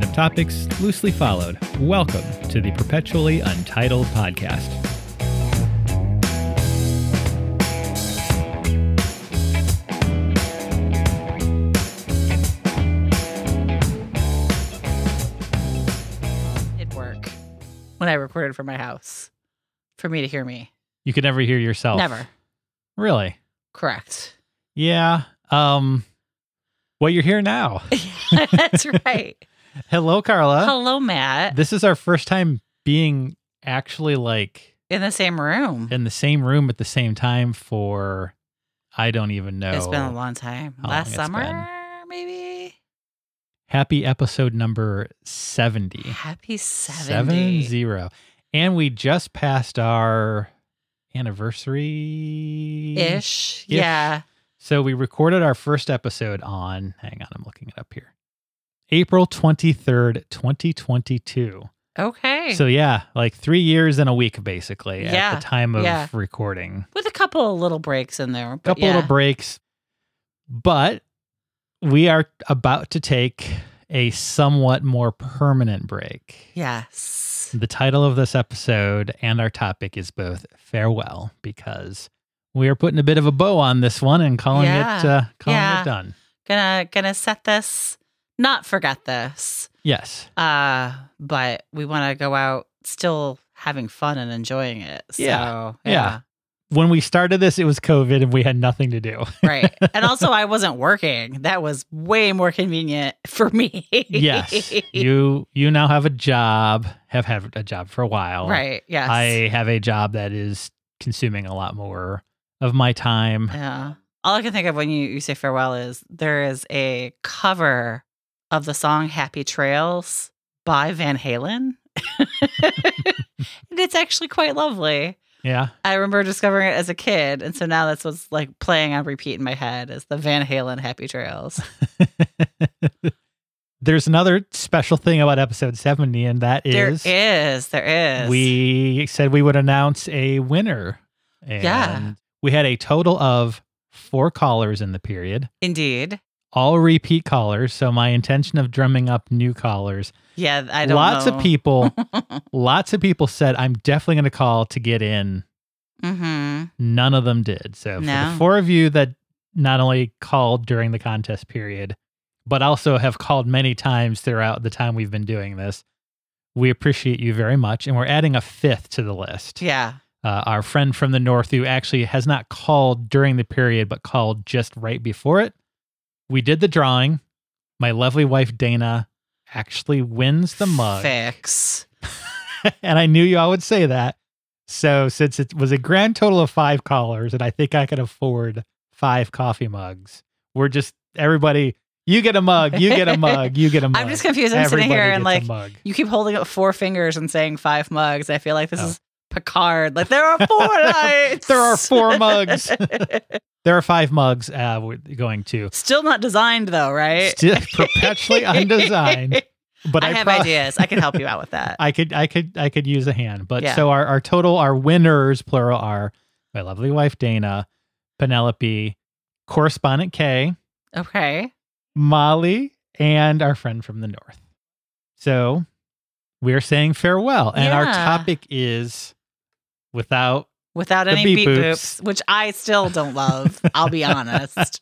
of topics loosely followed. Welcome to the Perpetually Untitled Podcast. It'd work when I recorded from my house for me to hear me. You could never hear yourself. Never. Really? Correct. Yeah. Well, you're here now. That's right. Hello, Carla. Hello, Matt. This is our first time being actually In the same room. in the same room at the same time for, I don't even know. It's been a long time. how long Last it's summer, been. maybe? Happy episode number 70. Happy 70. 70. And we just passed our anniversary. Ish. Yeah. So we recorded our first episode on, hang on, I'm looking it up here, April 23rd, 2022. Okay. So yeah, 3 years and a week basically at Yeah, the time of yeah. recording. With a couple of little breaks in there. A But couple little breaks. But we are about to take a somewhat more permanent break. Yes. The title of this episode and our topic is both farewell, because we are putting a bit of a bow on this one and calling it done. Gonna set this, not forget this. Yes. But we want to go out still having fun and enjoying it. So, Yeah. When we started this, it was COVID and we had nothing to do. Right. And also I wasn't working. That was way more convenient for me. Yes. You now have a job, have had a job for a while. Right. Yes. I have a job that is consuming a lot more of my time. Yeah. All I can think of when you say farewell is there is a cover of the song Happy Trails by Van Halen. And it's actually quite lovely. Yeah. I remember discovering it as a kid. And so now that's what's playing on repeat in my head is the Van Halen Happy Trails. There's another special thing about episode 70, and that is... There is. We said we would announce a winner. And Yeah. we had a total of 4 callers in the period. Indeed. All repeat callers. So my intention of drumming up new callers. Yeah, I don't Lots know. of people said, I'm definitely going to call to get in. Mm-hmm. None of them did. So for No. the 4 of you that not only called during the contest period, but also have called many times throughout the time we've been doing this, we appreciate you very much. And we're adding a 5th to the list. Yeah. Our friend from the north, who actually has not called during the period, but called just right before it. We did the drawing. My lovely wife, Dana, actually wins the mug. Fix. And I knew you all would say that. So since it was a grand total of 5 callers, and I think I can afford 5 coffee mugs, we're just, everybody, you get a mug, you get a mug, you get a mug. I'm just confused. I'm sitting Everybody here and gets a mug. you keep holding up 4 fingers and saying 5 mugs. I feel like this is Picard. There are 4 nights. There are 4 mugs. There are 5 mugs we're going to. Still not designed though, right? Still perpetually undesigned. But I have ideas. I can help you out with that. I could use a hand. But Yeah. so our total, our winners, plural, are my lovely wife, Dana, Penelope, correspondent Kay, Okay. Molly, and our friend from the north. So we're saying farewell. And our Yeah. topic is without Without The any beep beep boops. boops, which I still don't love. I'll be honest.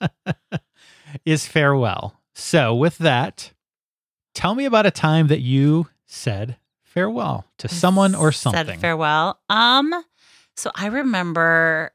is farewell. So with that, tell me about a time that you said farewell to someone or something. Said farewell. So I remember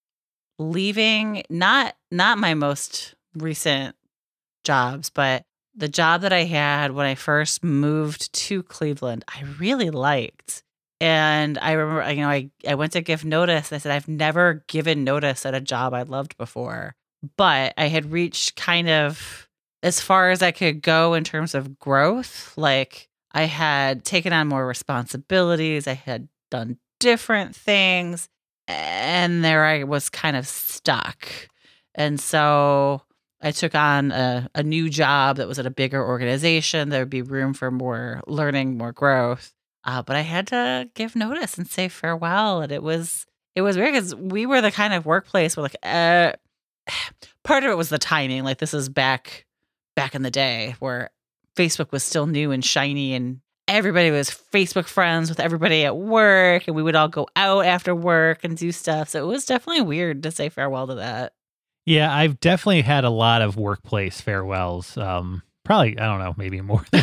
leaving not my most recent jobs, but the job that I had when I first moved to Cleveland, I really liked. And I remember, I went to give notice. I said, I've never given notice at a job I loved before, but I had reached kind of as far as I could go in terms of growth. I had taken on more responsibilities. I had done different things, and there I was kind of stuck. And so I took on a new job that was at a bigger organization. There would be room for more learning, more growth. But I had to give notice and say farewell. And it was weird because we were the kind of workplace where part of it was the timing. This is back in the day where Facebook was still new and shiny, and everybody was Facebook friends with everybody at work, and we would all go out after work and do stuff. So it was definitely weird to say farewell to that. Yeah, I've definitely had a lot of workplace farewells. Probably, I don't know, maybe more than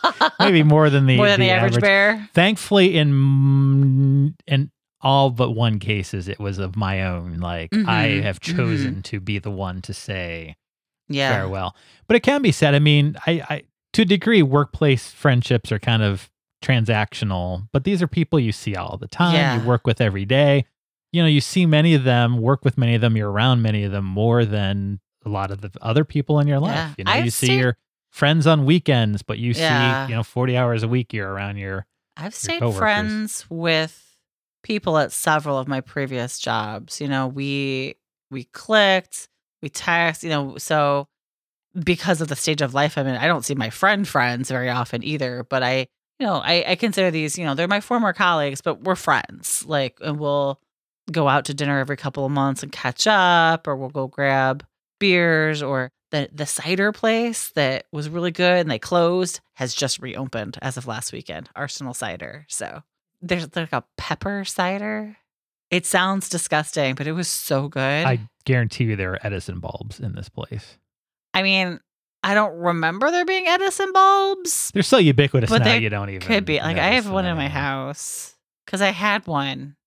the average bear. Thankfully, in all but one cases, it was of my own. Like I have chosen to be the one to say farewell. But it can be said. I mean, I to a degree, workplace friendships are kind of transactional, but these are people you see all the time. You work with every day. You know, you see many of them, work with many of them. You're around many of them more than a lot of the other people in your life. You know, you see your friends on weekends, but you see, 40 hours a week you're around I've stayed friends with people at several of my previous jobs. You know, we clicked, we text, so because of the stage of life I'm in, I don't see my friends very often either, but I consider these, they're my former colleagues, but we're friends. Like, and we'll go out to dinner every couple of months and catch up, or we'll go grab beers, or the cider place that was really good and they closed has just reopened as of last weekend, Arsenal Cider. So there's like a pepper cider. It sounds disgusting, but it was so good. I guarantee you there are Edison bulbs in this place. I mean, I don't remember there being Edison bulbs. They're so ubiquitous but now you don't even could be. Like, I have one in my house because I had one.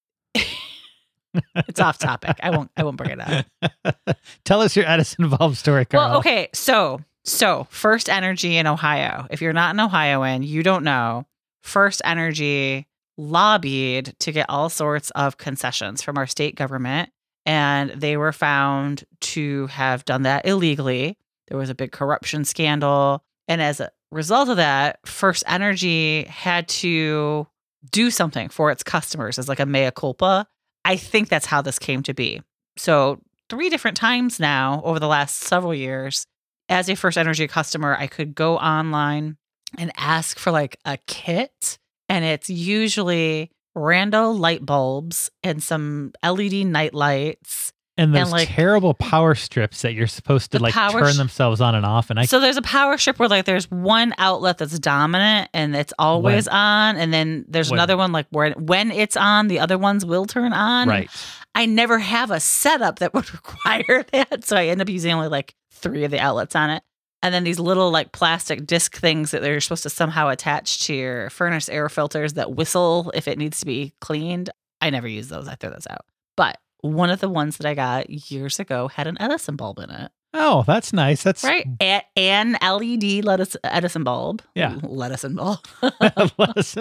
It's off topic. I won't bring it up. Tell us your Edison bulb story, Carl. Well, okay. So First Energy in Ohio. If you're not an Ohioan, you don't know. First Energy lobbied to get all sorts of concessions from our state government, and they were found to have done that illegally. There was a big corruption scandal, and as a result of that, First Energy had to do something for its customers as like a mea culpa. I think that's how this came to be. So 3 different times now over the last several years, as a First Energy customer, I could go online and ask for like a kit. And it's usually rando light bulbs and some LED night lights. And those terrible power strips that you're supposed to turn themselves on and off. And so there's a power strip where there's one outlet that's dominant and it's always on. And then there's another one where when it's on, the other ones will turn on. Right. I never have a setup that would require that. So I end up using only 3 of the outlets on it. And then these little plastic disc things that they're supposed to somehow attach to your furnace air filters that whistle if it needs to be cleaned. I never use those. I throw those out. But one of the ones that I got years ago had an Edison bulb in it. Oh, that's nice. That's right. An LED Edison bulb. Yeah. Edison bulb. Edison.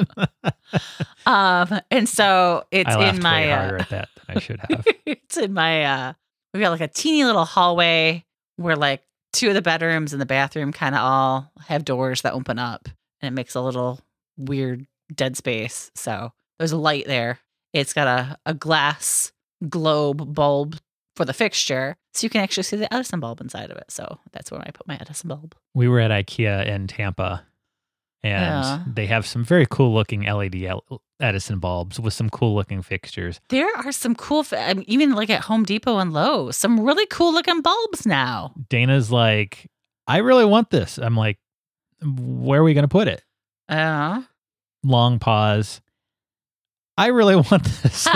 And so it's in my way harder at that than I should have. It's in my we've got a teeny little hallway where 2 of the bedrooms and the bathroom kind of all have doors that open up, and it makes a little weird dead space. So there's a light there. It's got a glass globe bulb for the fixture, so you can actually see the Edison bulb inside of it. So that's where I put my Edison bulb. We were at IKEA in Tampa, and they have some very cool looking LED Edison bulbs with some cool looking fixtures. There are some cool, even at Home Depot and Lowe's, some really cool looking bulbs now. Dana's like, I really want this. I'm like, where are we going to put it? Long pause. I really want this.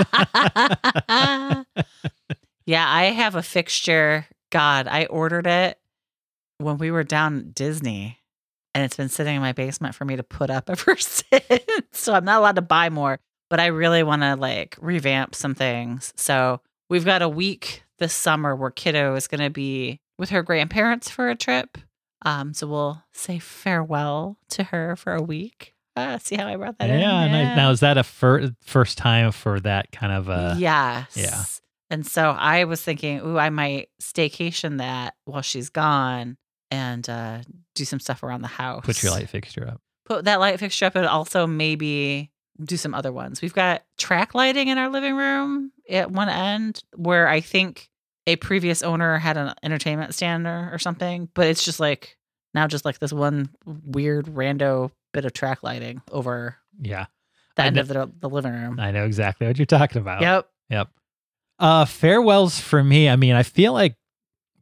Yeah, I have a fixture. God, I ordered it when we were down at Disney, and it's been sitting in my basement for me to put up ever since. So I'm not allowed to buy more, but I really want to revamp some things. So we've got a week this summer where Kiddo is going to be with her grandparents for a trip. So we'll say farewell to her for a week. See how I brought that in? Yeah. Now, is that a first time for that kind of a... Yes. Yeah. And so I was thinking, I might staycation that while she's gone and do some stuff around the house. Put your light fixture up. Put that light fixture up, and also maybe do some other ones. We've got track lighting in our living room at one end where I think a previous owner had an entertainment stand or something, but it's just now just this one weird rando bit of track lighting over the end of the living room. I know exactly what you're talking about. Yep. Farewells for me, I mean, I feel like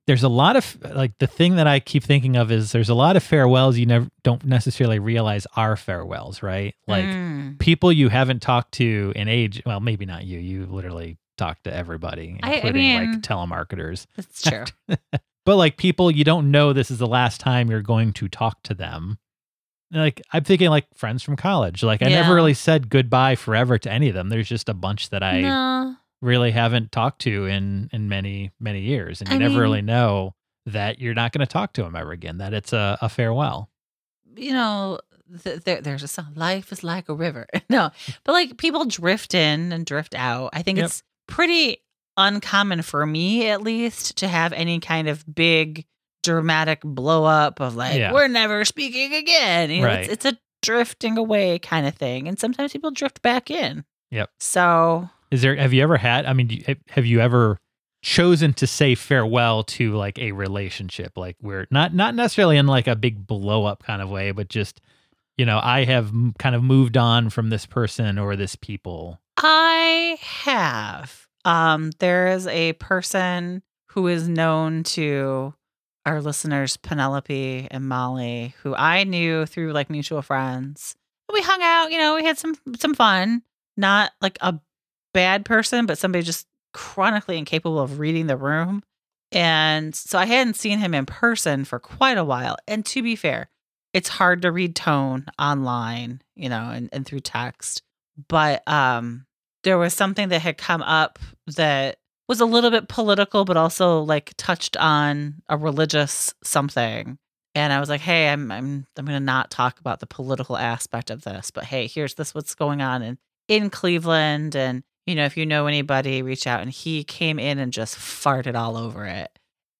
there's a lot of like the thing that I keep thinking of is there's a lot of farewells you never don't necessarily realize are farewells, right? Like people you haven't talked to in age. Well, maybe not you. You literally talk to everybody, including like telemarketers. That's true. But like people you don't know this is the last time you're going to talk to them. Like I'm thinking like friends from college. Like I never really said goodbye forever to any of them. There's just a bunch that I really haven't talked to in many, many years. And you never really know that you're not going to talk to them ever again, that it's a farewell. You know, there's a song, life is like a river. No, but like people drift in and drift out. I think it's pretty uncommon for me, at least, to have any kind of big dramatic blow up of like, we're never speaking again. You know, it's a drifting away kind of thing. And sometimes people drift back in. Yep. So have you ever had, I mean, have you ever chosen to say farewell to like a relationship? Like we're not necessarily in like a big blow up kind of way, but just, you know, I have kind of moved on from this person or this people. I have. There is a person who is known to our listeners, Penelope and Molly, who I knew through like mutual friends. We hung out, you know, we had some fun. Not like a bad person, but somebody just chronically incapable of reading the room. And so I hadn't seen him in person for quite a while. And to be fair, it's hard to read tone online, you know, and through text. But there was something that had come up that was a little bit political, but also like touched on a religious something. And I was like, hey, I'm going to not talk about the political aspect of this, but hey, here's what's going on in Cleveland. And, you know, if you know anybody, reach out. And he came in and just farted all over it.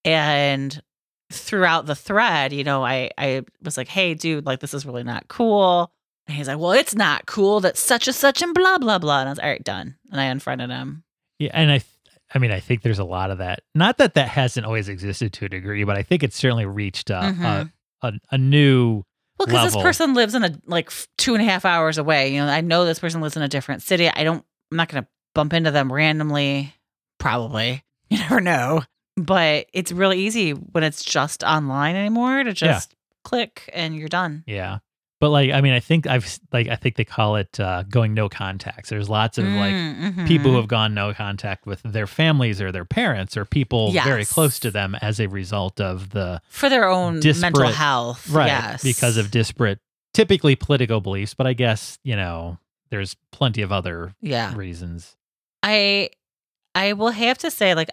And throughout the thread, you know, I was like, hey, dude, like, this is really not cool. And he's like, well, it's not cool that such and such and blah, blah, blah. And I was like, all right, done. And I unfriended him. Yeah. And I mean, I think there's a lot of that. Not that hasn't always existed to a degree, but I think it's certainly reached a new well, because this person lives in 2.5 hours away. You know, I know this person lives in a different city. I'm not going to bump into them randomly. Probably. You never know. But it's really easy when it's just online anymore to just click and you're done. Yeah. But like, I mean, I think they call it going no contacts. There's lots of people who have gone no contact with their families or their parents or people very close to them as a result of for their own mental health, right? Yes, because of disparate, typically political beliefs. But I guess you know, there's plenty of other reasons. I will have to say, like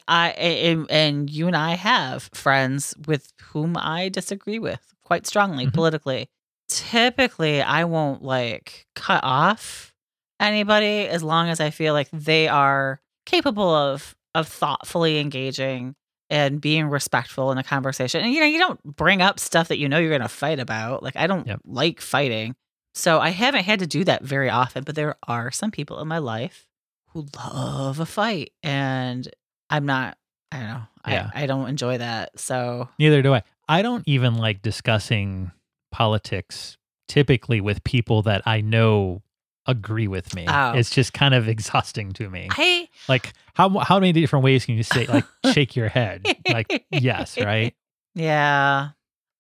and you and I have friends with whom I disagree with quite strongly politically. Typically, I won't like cut off anybody as long as I feel like they are capable of thoughtfully engaging and being respectful in a conversation. And, you know, you don't bring up stuff that you know you're going to fight about. Like, I don't like fighting. So I haven't had to do that very often, but there are some people in my life who love a fight. And I don't know. I don't enjoy that. So neither do I. I don't even like discussing politics typically with people that I know agree with me. It's just kind of exhausting to me. Like how many different ways can you say like shake your head? Like yes, right? Yeah.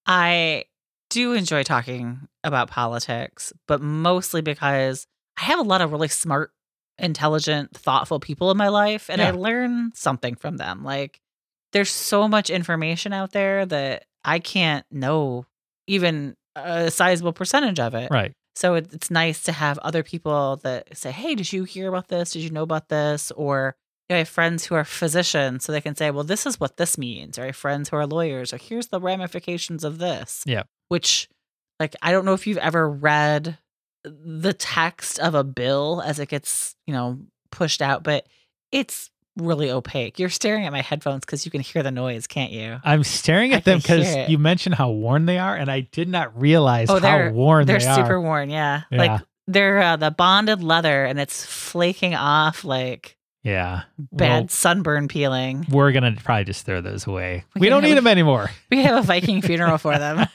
I do enjoy talking about politics, but mostly because I have a lot of really smart, intelligent, thoughtful people in my life and I learn something from them. Like there's so much information out there that I can't know even a sizable percentage of it. Right. So it's nice to have other people that say, hey, did you hear about this? Did you know about this? Or you know, I have friends who are physicians, so they can say, well, this is what this means. Or I have friends who are lawyers, or here's the ramifications of this. Yeah. Which, like, I don't know if you've ever read the text of a bill as it gets, you know, pushed out, but it's really opaque. You're staring at my headphones because you can hear the noise, can't you? I'm staring at them because you mentioned how worn they are, and I did not realize how worn they are. They're super worn, yeah. Like they're the bonded leather, and it's flaking off like bad sunburn peeling. We're gonna probably just throw those away. We don't need them anymore. We have a Viking funeral for them.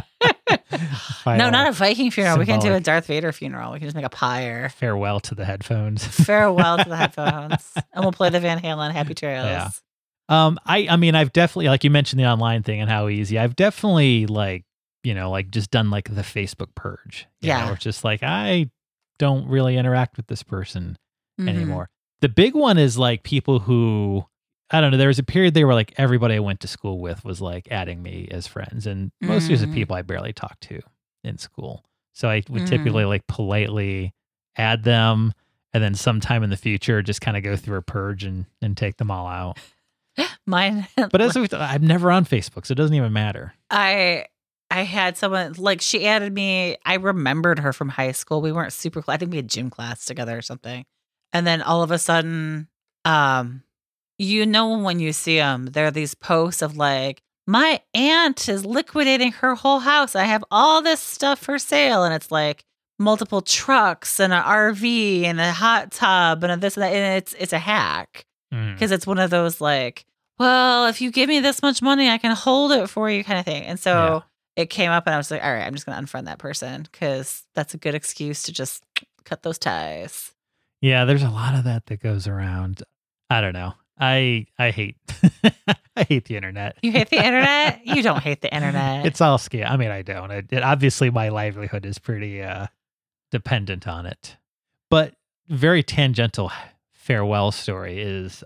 No, not a Viking funeral. Symbolic. We can do a Darth Vader funeral. We can just make a pyre. Farewell to the headphones. Farewell to the headphones. And we'll play the Van Halen Happy Trails. Yeah. I mean, I've definitely, like you mentioned the online thing and how easy. I've definitely like, like just done like the Facebook purge. Yeah. Or just like, I don't really interact with this person Mhm. anymore. The big one is like people who, I don't know, there was a period there where like everybody I went to school with was like adding me as friends. And most of these are Mm. people I barely talked to in school. So I would Mm. typically like politely add them and then sometime in the future just kind of go through a purge and take them all out. Mine. But I'm never on Facebook, so it doesn't even matter. I had someone like she added me. I remembered her from high school. We weren't super close. I think we had gym class together or something. And then all of a sudden, when you see them, there are these posts of like, my aunt is liquidating her whole house. I have all this stuff for sale, and it's like multiple trucks and an RV and a hot tub and a this and that. And it's a hack because it's one of those like, well, if you give me this much money, I can hold it for you kind of thing. And so it came up and I was like, all right, I'm just going to unfriend that person because that's a good excuse to just cut those ties. Yeah, there's a lot of that goes around. I don't know. I hate I hate the internet. You hate the internet? You don't hate the internet. It's all scam. I mean, I don't. It obviously my livelihood is pretty dependent on it. But very tangential farewell story is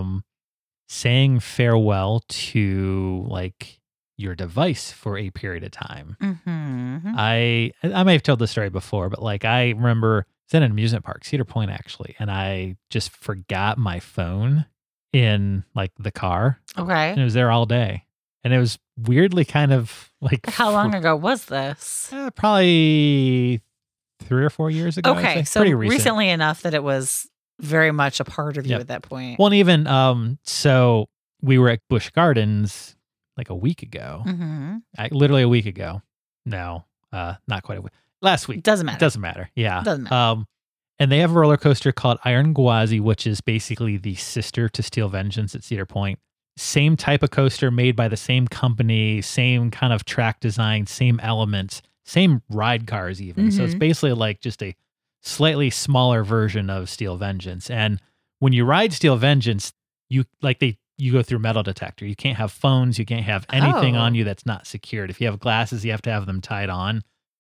saying farewell to like your device for a period of time. Mm-hmm. I may have told this story before, but like I remember I was in an amusement park, Cedar Point actually, and I just forgot my phone in like the car. Okay. And it was there all day. And it was weirdly kind of like How long ago was this? Probably 3 or 4 years ago. Okay, so pretty recent. recently enough that it was very much a part of you at that point. Well, and even so we were at Busch Gardens like a week ago. Mm-hmm. Literally a week ago. No, not quite a week. Last week. Doesn't matter. Doesn't matter. Yeah. Doesn't matter. And they have a roller coaster called Iron Gwazi, which is basically the sister to Steel Vengeance at Cedar Point. Same type of coaster made by the same company, same kind of track design, same elements, same ride cars even. So it's basically like just a slightly smaller version of Steel Vengeance. And when you ride Steel Vengeance, you go through metal detector. You can't have phones. You can't have anything on you that's not secured. If you have glasses, you have to have them tied on.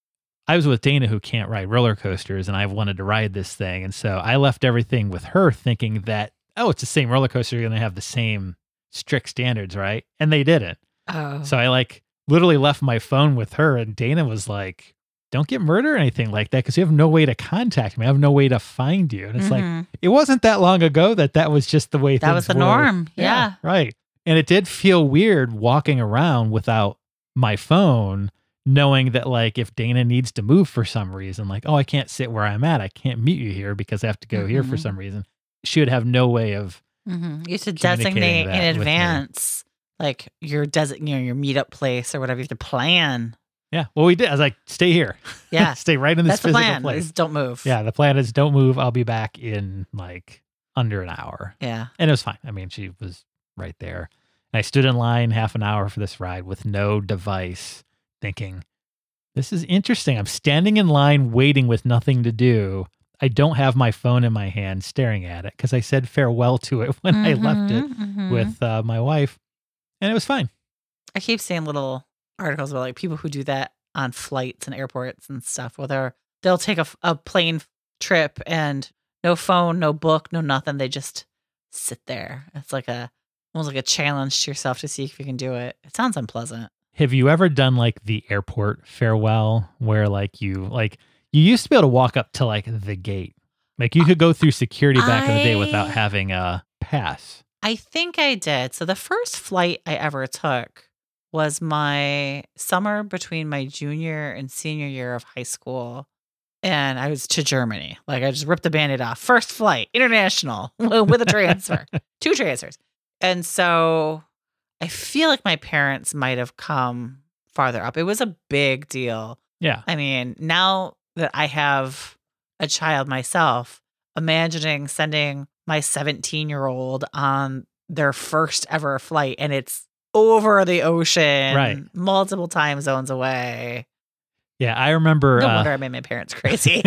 I was with Dana, who can't ride roller coasters, and I wanted to ride this thing. And so I left everything with her thinking that, it's the same roller coaster. You're going to have the same strict standards, right? And they didn't. Oh. So I like literally left my phone with her, and Dana was like, don't get murdered or anything like that because you have no way to contact me. I have no way to find you. And it's like, it wasn't that long ago that was just the way that was the were. norm. Yeah. Right. And it did feel weird walking around without my phone, knowing that like if Dana needs to move for some reason, like, I can't sit where I'm at. I can't meet you here because I have to go here for some reason. She would have no way of You should designate in advance like your your meetup place or whatever. You have to plan. Yeah. Well, we did. I was like, stay here. Yeah. Stay right in this physical plan. place. Don't move. Yeah. The plan is don't move. I'll be back in like under an hour. Yeah. And it was fine. I mean, she was right there. And I stood in line half an hour for this ride with no device thinking, this is interesting. I'm standing in line waiting with nothing to do. I don't have my phone in my hand staring at it because I said farewell to it when I left it with my wife. And it was fine. I keep seeing little articles about like people who do that on flights and airports and stuff where they'll take a plane trip and no phone, no book, no nothing. They just sit there. It's like almost like a challenge to yourself to see if you can do it. It sounds unpleasant. Have you ever done like the airport farewell where like you used to be able to walk up to like the gate? Like you could go through security back in the day without having a pass. I think I did. So the first flight I ever took was my summer between my junior and senior year of high school. And I was to Germany. Like I just ripped the Band-Aid off. First flight, international, with a transfer. 2 transfers. And so I feel like my parents might have come farther up. It was a big deal. Yeah. I mean, now that I have a child myself, imagining sending my 17-year-old on their first ever flight and it's over the ocean, right, multiple time zones away. Yeah, I remember. No wonder I made my parents crazy.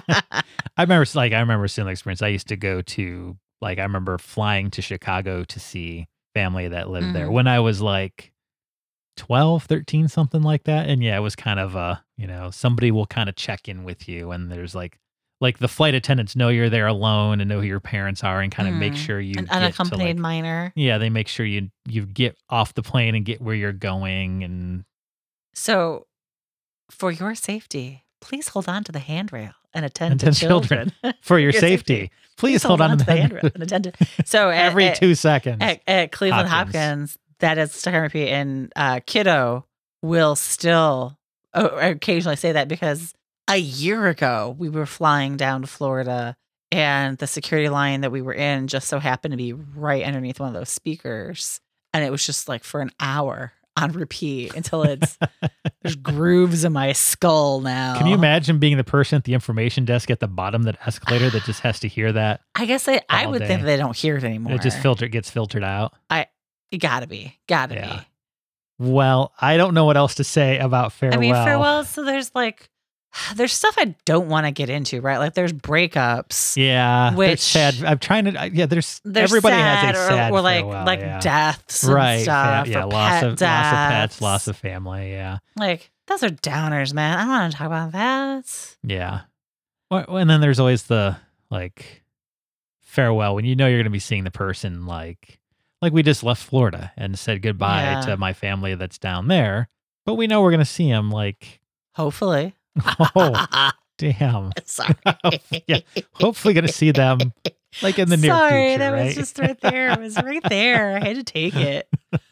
I remember similar experience. I used to go to I remember flying to Chicago to see family that lived there Mhm. when I was like 12, 13, something like that. And yeah, it was kind of somebody will kind of check in with you, and there's like the flight attendants know you're there alone and know who your parents are and kind of make sure you An get to unaccompanied minor. yeah, they make sure you get off the plane and get where you're going. And So, for your safety, please hold on to the handrail and attend to attend children. children. For your safety, please hold on to the handrail and attend to. So every 2 seconds. at Cleveland Hopkins. Hopkins, that is stuck on repeat, and kiddo will still occasionally say that because a year ago we were flying down to Florida, and the security line that we were in just so happened to be right underneath one of those speakers, and it was just like for an hour on repeat until there's grooves in my skull now. Can you imagine being the person at the information desk at the bottom of that escalator that just has to hear that? I guess I all would day? think they don't hear it anymore. It just gets filtered out. It gotta be. Yeah. Well, I don't know what else to say about Farewell. I mean, farewell. So there's stuff I don't want to get into, right? Like there's breakups. Yeah, Which- there's sad. I'm trying to. Yeah, there's They're everybody sad, has a sad or like farewell, like yeah. deaths and Right? stuff. Yeah, or loss of pets, deaths. loss of family. Yeah, Like those are downers, man. I don't want to talk about that. yeah. And then there's always the like farewell when you know you're going to be seeing the person. Like we just left Florida and said goodbye Yeah. to my family that's down there, but we know we're going to see them. Like, Hopefully. oh damn. Sorry. Yeah, hopefully going to see them like in the near Sorry, future. that right? was just right there. It was right there. I had to take it.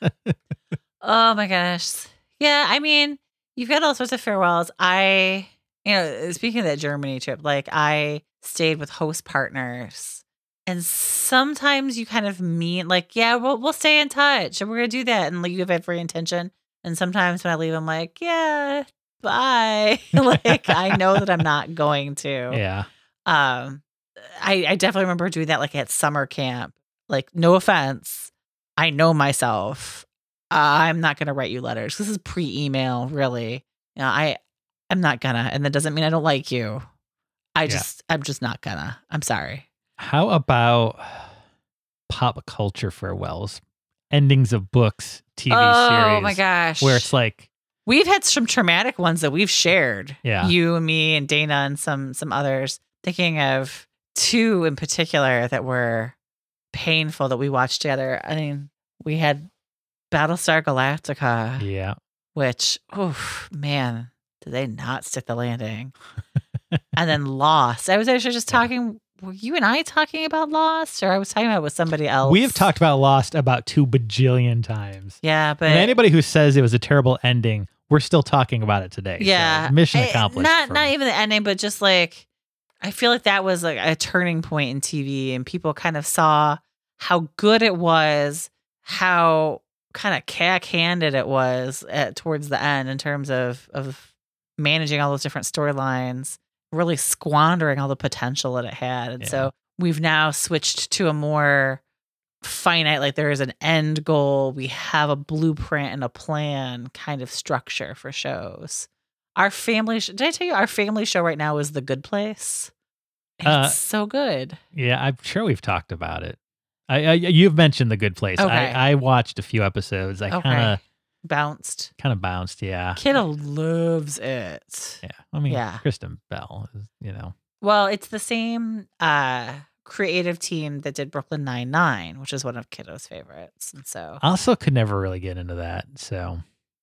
Oh my gosh. Yeah, I mean, you've got all sorts of farewells. Speaking of that Germany trip, like I stayed with host partners. And sometimes you kind of mean like, yeah, we'll stay in touch and we're gonna do that. And like you have every intention. And sometimes when I leave, I'm like, yeah, bye. Like I know that I'm not going to. Yeah. I definitely remember doing that like at summer camp. Like, no offense. I know myself. I'm not gonna write you letters. This is pre-email, really. I'm not gonna, and that doesn't mean I don't like you. I'm just not gonna. I'm sorry. How about pop culture farewells, endings of books, TV series? Oh my gosh. Where it's like, We've had some traumatic ones that we've shared. Yeah. You and me and Dana and some others. Thinking of two in particular that were painful that we watched together. I mean, we had Battlestar Galactica, yeah, which, oh man, did they not stick the landing? And then Lost. I was actually just talking. Were you and I talking about Lost, or I was talking about it with somebody else? we have talked about Lost about 2 bajillion times. Yeah, but And anybody who says it was a terrible ending, we're still talking about it today. So yeah, mission accomplished. Not even the ending, but just like I feel like that was like a turning point in TV, and people kind of saw how good it was, how kind of cack-handed it was towards the end in terms of managing all those different storylines, really squandering all the potential that it had. And so we've now switched to a more finite, like there is an end goal. We have a blueprint and a plan kind of structure for shows. Our family, did I tell you our family show right now is The Good Place? It's so good. Yeah, I'm sure we've talked about it. You've mentioned The Good Place. Okay. I watched a few episodes. I kind Bounced. of bounced. Yeah. Kiddo loves it. Yeah. I mean, Yeah. Kristen Bell is, Well, it's the same creative team that did Brooklyn Nine-Nine, which is one of Kiddo's favorites. And so also could never really get into that. So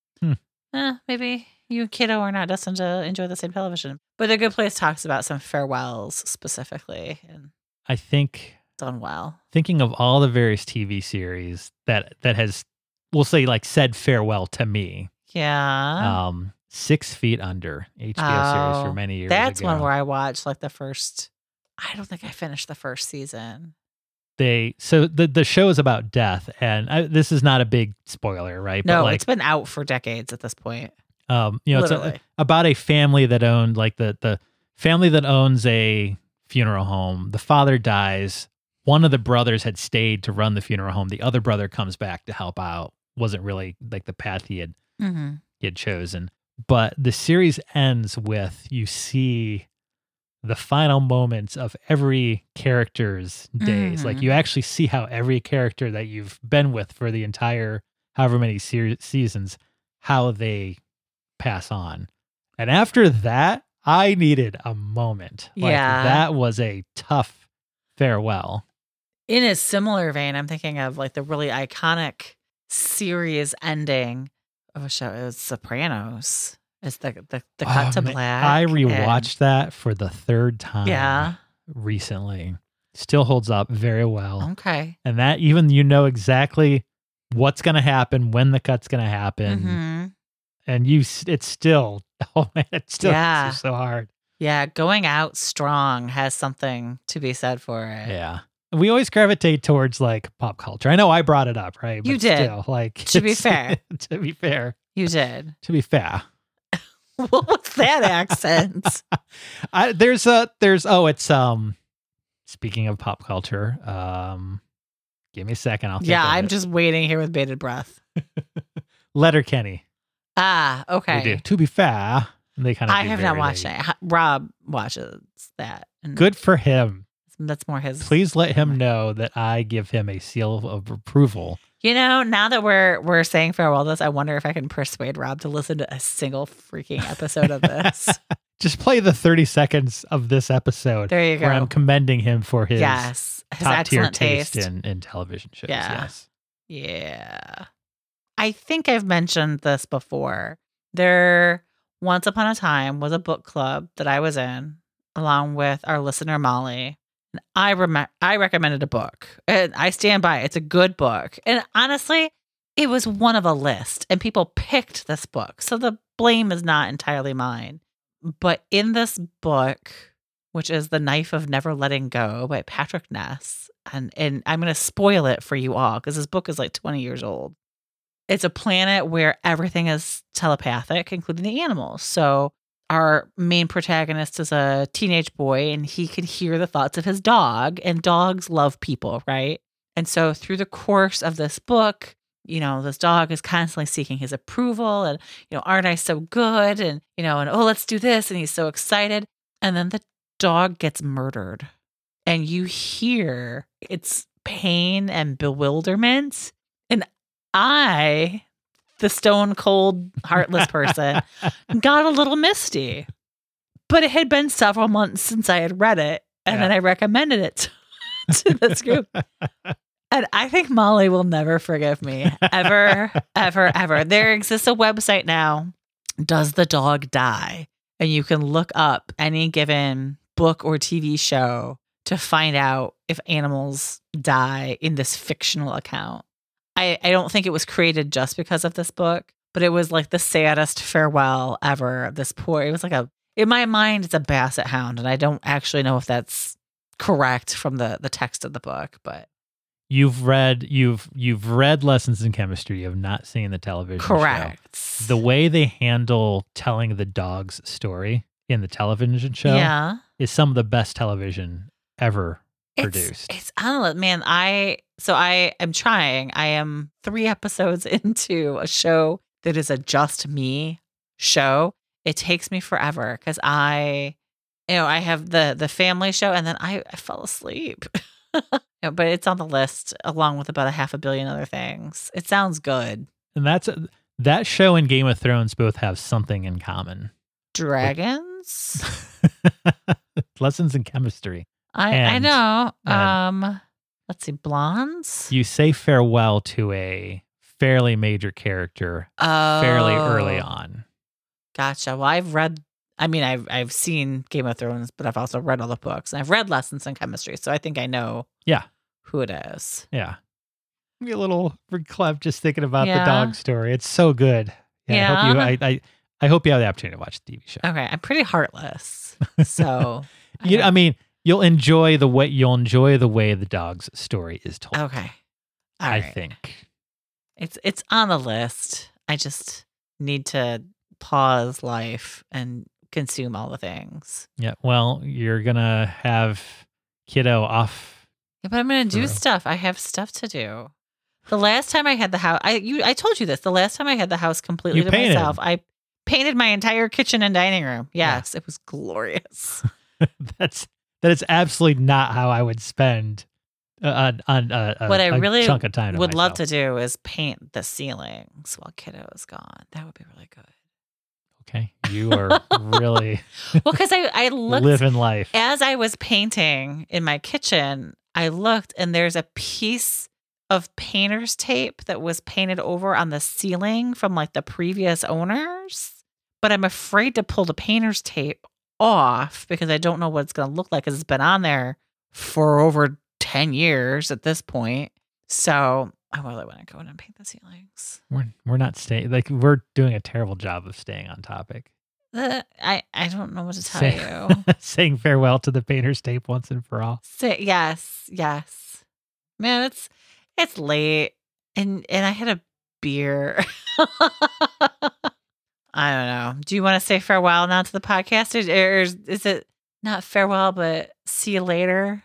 maybe you and Kiddo are not destined to enjoy the same television. But The Good Place talks about some farewells specifically and I think done well. thinking of all the various TV series that has, we'll say, like said farewell to me. Yeah. 6 Feet Under, HBO series for many years That's ago. one where I watched like the first, I don't think I finished the first season. So the show is about death, and this is not a big spoiler, right? No, but like, it's been out for decades at this point. it's Literally. about a family that owned, like the family that owns a funeral home. The father dies. One of the brothers had stayed to run the funeral home. The other brother comes back to help out. Wasn't really like the path he had chosen. But the series ends with you see the final moments of every character's days. Like Mhm. you actually see how every character that you've been with for the entire however many seasons, how they pass on. And after that, I needed a moment. Like Yeah. that was a tough farewell. In a similar vein, I'm thinking of like the really iconic series ending of a show. It was Sopranos. It's the cut to man, black. I and- rewatched that for the third time Yeah. recently. Still holds up very well. Okay. And that even you know exactly what's going to happen, when the cut's going to happen. hmm And it's still, oh man, it's still Yeah. it's so hard. Yeah. Going out strong has something to be said for it. Yeah. We always gravitate towards like pop culture. I know I brought it up, right? You But did. Still, like, To be fair. to be fair. You did. To be fair. What was that accent? It's speaking of pop culture, give me a second. I'll think Yeah, of I'm it. just waiting here with bated breath. Letterkenny. Ah, They okay. do. To be fair, they kind of. I have not watched it. Rob watches that. And Good for him. That's more his. Please let him know that I give him a seal of approval. You know, now that we're saying farewell to this, I wonder if I can persuade Rob to listen to a single freaking episode of this. Just play the 30 seconds of this episode There you go. where I'm commending him for his Yes, his top tier excellent taste taste. in television shows. Yeah. Yes. Yeah. I think I've mentioned this before. There, once upon a time, was a book club that I was in along with our listener, Molly. And I recommended a book. And I stand by it. It's a good book. And honestly, it was one of a list. And people picked this book. So the blame is not entirely mine. But in this book, which is The Knife of Never Letting Go by Patrick Ness, and I'm going to spoil it for you all because this book is like 20 years old. It's a planet where everything is telepathic, including the animals. So our main protagonist is a teenage boy and he can hear the thoughts of his dog, and dogs love people, right? And so through the course of this book, you know, this dog is constantly seeking his approval and, you know, aren't I so good? And, you know, and oh, let's do this. And he's so excited. And then the dog gets murdered and you hear its pain and bewilderment. And I, the stone cold, heartless person, got a little misty. But it had been several months since I had read it. And then I recommended it to this group. And I think Molly will never forgive me. Ever, ever, ever. There exists a website now, Does the Dog Die? And you can look up any given book or TV show to find out if animals die in this fictional account. I don't think it was created just because of this book, but it was like the saddest farewell ever. It was like in my mind, it's a basset hound. And I don't actually know if that's correct from the text of the book, but. You've read Lessons in Chemistry. You have not seen the television show. Correct. The way they handle telling the dog's story in the television show is some of the best television ever produced. It's unreal, man. I am trying. I am 3 episodes into a show that is a just me show. It takes me forever because I have the family show and then I fell asleep. But it's on the list along with about 500 million other things. It sounds good. And that show and Game of Thrones both have something in common. Dragons? Lessons in Chemistry. I know. Let's see, blondes? You say farewell to a fairly major character fairly early on. Gotcha. Well, I've seen Game of Thrones, but I've also read all the books. And I've read Lessons in Chemistry, so I think I know who it is. Yeah. Be a little clever just thinking about the dog story. It's so good. Yeah. I hope you have the opportunity to watch the TV show. Okay. I'm pretty heartless. So you'll enjoy the way the dog's story is told. Okay. All I right. think. It's on the list. I just need to pause life and consume all the things. Yeah. Well, you're gonna have kiddo off. Yeah, but I'm gonna do stuff. I have stuff to do. The last time I had the house, I told you this. The last time I had the house completely You to painted. myself, I painted my entire kitchen and dining room. Yes, it was glorious. that is absolutely not how I would spend What I really chunk of time. would love to do is paint the ceilings while Kiddo is gone. That would be really good. Okay, you are really Well, because I looked living life. as I was painting in my kitchen. I looked and there's a piece of painter's tape that was painted over on the ceiling from like the previous owners. But I'm afraid to pull the painter's tape off because I don't know what it's going to look like because it's been on there for over 10 years at this point. So I really want to go in and paint the ceilings. We're not staying, like, we're doing a terrible job of staying on topic. I don't know what to tell you. Saying farewell to the painter's tape once and for all. Yes. Man, it's late and I had a beer. I don't know. Do you want to say farewell now to the podcast, or is it not farewell, but see you later?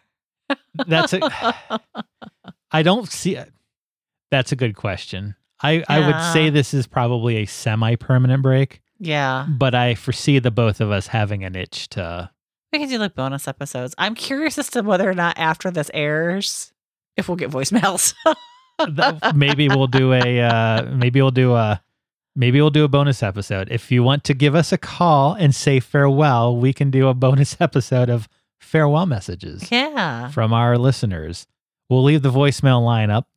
I don't see it. That's a good question. I would say this is probably a semi-permanent break. Yeah. But I foresee the both of us having an itch to... We can do like bonus episodes. I'm curious as to whether or not after this airs, if we'll get voicemails. Maybe we'll do a bonus episode. If you want to give us a call and say farewell, we can do a bonus episode of farewell messages from our listeners. We'll leave the voicemail line up,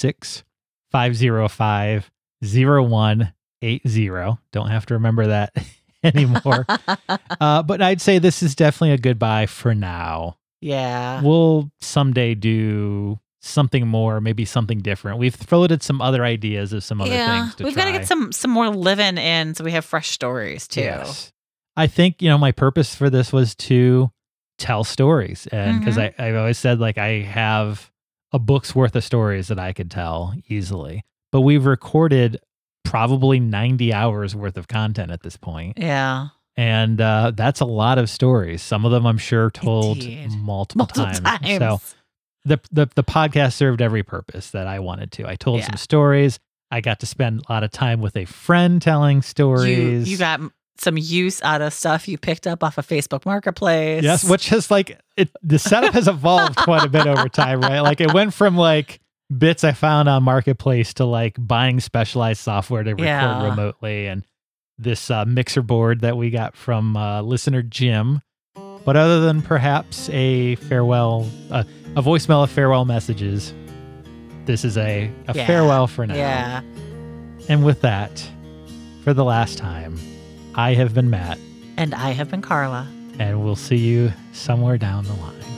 216-505-0180. Don't have to remember that anymore. But I'd say this is definitely a goodbye for now. Yeah. We'll someday do something more, maybe something different. We've floated some other ideas of some other things to we've try. got to get some more living in so we have fresh stories too. Yes. I think, my purpose for this was to tell stories. And because I've always said, like, I have a book's worth of stories that I could tell easily. But we've recorded probably 90 hours worth of content at this point. Yeah. And that's a lot of stories. Some of them I'm sure told multiple times. So the podcast served every purpose that I wanted to. I told some stories. I got to spend a lot of time with a friend telling stories. You got some use out of stuff you picked up off of Facebook Marketplace. Yes, which is like, the setup has evolved quite a bit over time, right? Like it went from like bits I found on Marketplace to like buying specialized software to record remotely, and this mixer board that we got from listener Jim. But other than perhaps a voicemail of farewell messages, this is a farewell for now. Yeah. And with that, for the last time, I have been Matt. And I have been Carla. And we'll see you somewhere down the line.